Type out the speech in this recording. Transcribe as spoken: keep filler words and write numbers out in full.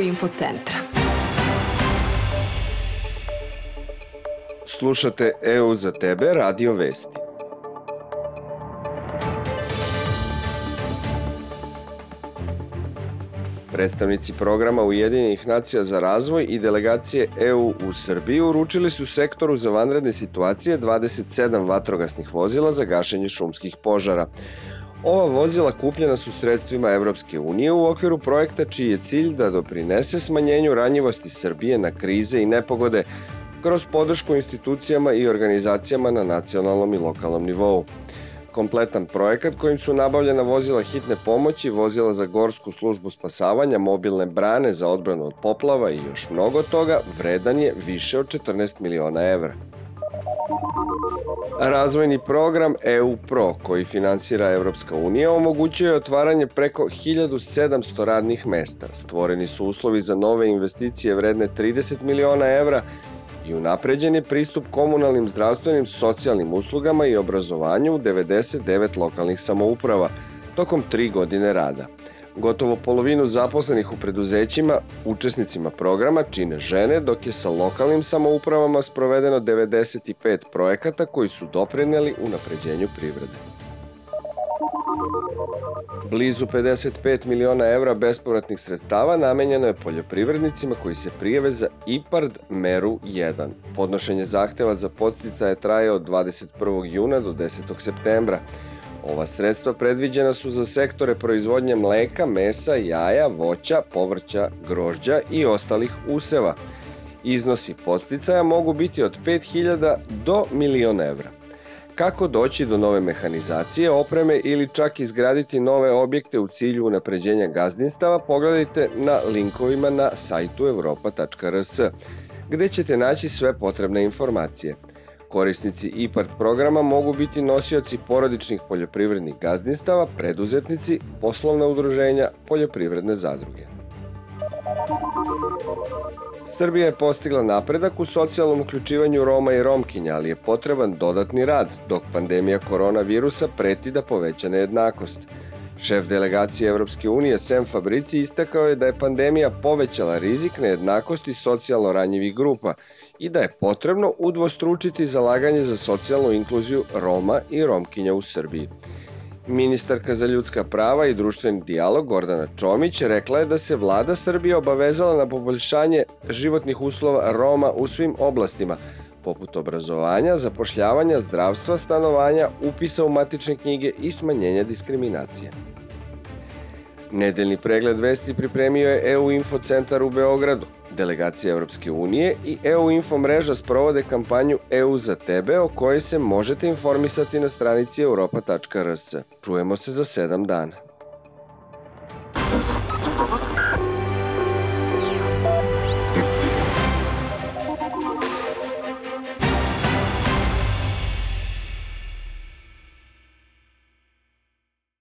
Info centra. Slušate E U za tebe, Radio Vesti. Predstavnici programa Ujedinjenih nacija za razvoj i delegacije E U u Srbiji uručili su sektoru za vanredne situacije dvadeset sedam vatrogasnih vozila za gašenje šumskih požara. Ova vozila kupljena su sredstvima Evropske unije u okviru projekta čiji je cilj da doprinese smanjenju ranjivosti Srbije na krize i nepogode kroz podršku institucijama i organizacijama na nacionalnom i lokalnom nivou. Kompletan projekat kojim su nabavljena vozila hitne pomoći, vozila za gorsku službu spasavanja, mobilne brane za odbranu od poplava i još mnogo toga, vredan je više od četrnaest miliona evra. Razvojni program E U Pro, koji finansira Evropska unija, omogućuje otvaranje preko hiljadu sedamsto radnih mesta. Stvoreni su uslovi za nove investicije vredne trideset miliona evra i unapređen je pristup komunalnim, zdravstvenim, socijalnim uslugama i obrazovanju u devedeset devet lokalnih samouprava tokom tri godine rada. Gotovo polovinu zaposlenih u preduzećima, učesnicima programa, čine žene, dok je sa lokalnim samoupravama sprovedeno devedeset pet projekata koji su doprineli unapređenju privrede. Blizu pedeset pet miliona evra bespovratnih sredstava namenjeno je poljoprivrednicima koji se prijave za IPARD meru jedan. Podnošenje zahteva za podsticaje traje od dvadeset prvog juna do desetog septembra. Ova sredstva predviđena su za sektore proizvodnje mleka, mesa, jaja, voća, povrća, grožđa i ostalih useva. Iznosi podsticaja mogu biti od pet hiljada do milion evra. Kako doći do nove mehanizacije, opreme ili čak izgraditi nove objekte u cilju unapređenja gazdinstava, pogledajte na linkovima na sajtu europa tačka r s, gde ćete naći sve potrebne informacije. Korisnici IPARD programa mogu biti nosioci porodičnih poljoprivrednih gazdinstava, preduzetnici, poslovna udruženja, poljoprivredne zadruge. Srbija je postigla napredak u socijalnom uključivanju Roma i Romkinja, ali je potreban dodatni rad, dok pandemija koronavirusa preti da poveća nejednakost. Šef delegacije Evropske unije Sem Fabrici istakao je da je pandemija povećala rizik nejednakosti socijalno ranjivih grupa i da je potrebno udvostručiti zalaganje za socijalnu inkluziju Roma i Romkinja u Srbiji. Ministarka za ljudska prava i društveni dijalog Gordana Čomić rekla je da se vlada Srbije obavezala na poboljšanje životnih uslova Roma u svim oblastima, poput obrazovanja, zapošljavanja, zdravstva, stanovanja, upisa u matične knjige i smanjenja diskriminacije. Nedeljni pregled vesti pripremio je E U Info centar u Beogradu. Delegacija Evropske unije i E U Info mreža sprovode kampanju E U za tebe, o kojoj se možete informisati na stranici europa tačka r s. Čujemo se za sedam dana.